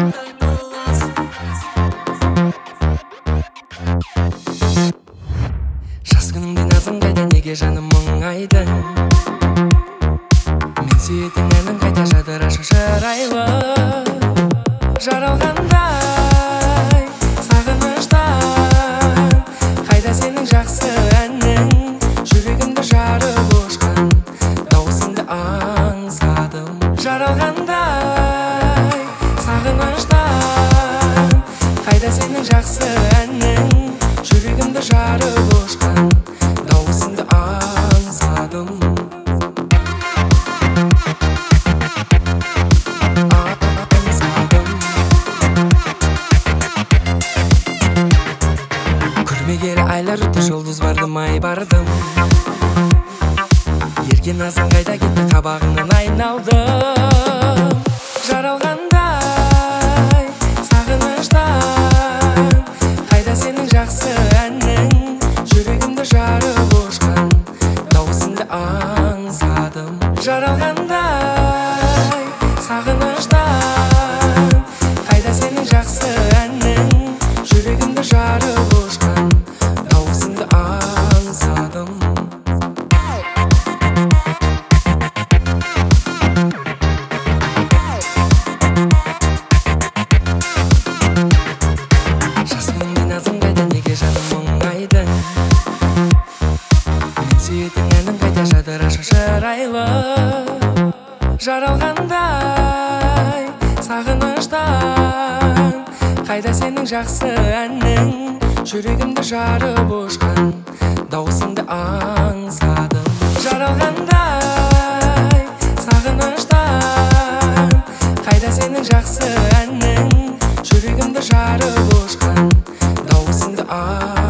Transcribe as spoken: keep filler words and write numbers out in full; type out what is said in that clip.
Жас күніңде назың қайда, неге жаным мұңайдың? Мен сүйетін әнің қайда, жадыра шашырайлы жаралғандай сағыныштан. Қайда сенің жақсы әнің, жүрегімді жарып ұшқан дауысыңды аңсадым. Жаралғандай сағыныштан. Қайда сенің жақсы әнің, жүрегімді жарып ұшқан дауысыңды аңсадым. Көрмегелі айлар өтті, жұлдыз бардым, ай бардым. Ерген назың қайда кетті, қабағыңнан айналдым. Жаралғандай сағыныштан. Қайда сенің жақсы әнің, жүрегімді жарып ұшқан дауысыңды аңсадым. Жаралғандай сағыныштан. Қайда сенің жақсы әнің, жүрегімді жарып ұшқан дауысыңды аңсадым. Жас күніңде назың қайда, неге жаным мұңайдың? Мен сүйетін әнің қайда, жадыра шашырайлы жаралғандай сағыныштан. Қайда сенің жақсы әнің, жүрегімді жарып ұшқан дауысыңды аңсадым. Жаралғандай сағыныштан. Қайда сенің жақсы әнің, жүрегімді жарып ұшқан дауысыңды аңсадым.